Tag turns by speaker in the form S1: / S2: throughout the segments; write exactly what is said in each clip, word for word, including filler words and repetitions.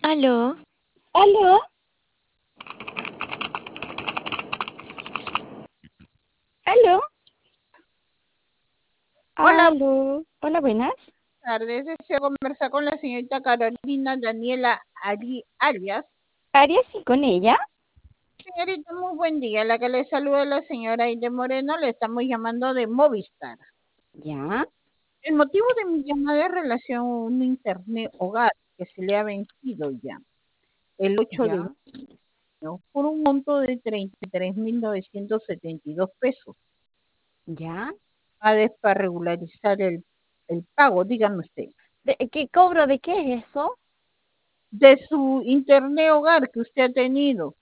S1: ¿Aló?
S2: ¿Aló? ¿Aló?
S3: Hola, buenas
S2: ¿Aló? Hola, buenas.
S3: tardes. Deseo conversar con la señorita Carolina Daniela Ari Arias.
S2: ¿Arias y con ella?
S3: Señorita, muy buen día. La que le saluda la señora Aide Moreno. Le estamos llamando de Movistar.
S2: Ya.
S3: El motivo de mi llamada es relación a un internet hogar que se le ha vencido ya el ocho de
S2: Ya.
S3: junio por un monto de treinta y tres mil novecientos setenta y dos pesos.
S2: Ya.
S3: Ha de para regularizar el, el pago, dígame usted,
S2: ¿De, ¿Qué cobro de qué es eso?
S3: de su internet hogar que usted ha tenido.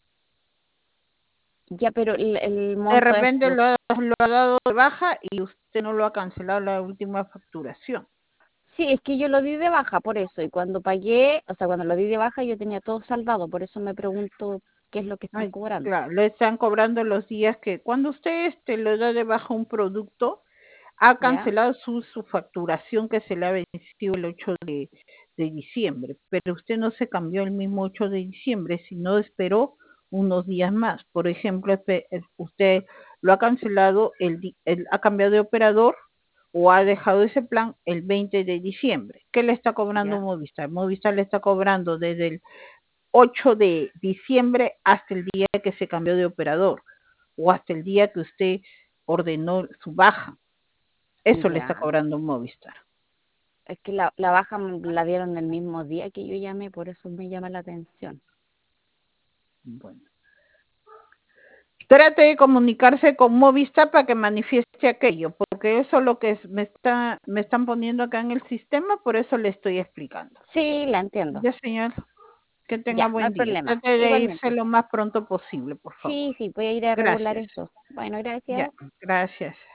S2: Ya, pero el, el
S3: De
S2: monto es
S3: repente
S2: por...
S3: lo ha, lo ha dado de baja y usted no lo ha cancelado la última facturación.
S2: Sí, es que yo lo di de baja por eso. Y cuando pagué, o sea, cuando lo di de baja yo tenía todo saldado. Por eso me pregunto qué es lo que están
S3: Ay,
S2: cobrando.
S3: claro, le están cobrando los días que cuando usted este, le da de baja un producto, ha
S2: ¿Ya?
S3: cancelado su, su facturación que se le ha vencido el ocho de, de diciembre, pero usted no se cambió el mismo ocho de diciembre, sino esperó unos días más. Por ejemplo, usted lo ha cancelado, el, el, ha cambiado de operador o ha dejado ese plan el veinte de diciembre. ¿Qué le está cobrando
S2: ¿Ya?
S3: Movistar? Movistar le está cobrando desde el ocho de diciembre hasta el día que se cambió de operador o hasta el día que usted ordenó su baja. Eso le está
S2: Ya.
S3: cobrando Movistar.
S2: Es que la, la baja me la dieron el mismo día que yo llamé, por eso me llama la atención.
S3: Bueno. Trate de comunicarse con Movistar para que manifieste aquello, porque eso es lo que es, me, está, me están poniendo acá en el sistema, por eso le estoy explicando.
S2: Sí, la entiendo.
S3: Ya, señor, que tenga
S2: Ya, no hay
S3: buen día.
S2: problema.
S3: Trate de irse
S2: Igualmente.
S3: lo más pronto posible, por favor.
S2: Sí, sí, voy a ir a regular
S3: Gracias.
S2: eso. Bueno,
S3: Ya,
S2: gracias.
S3: gracias.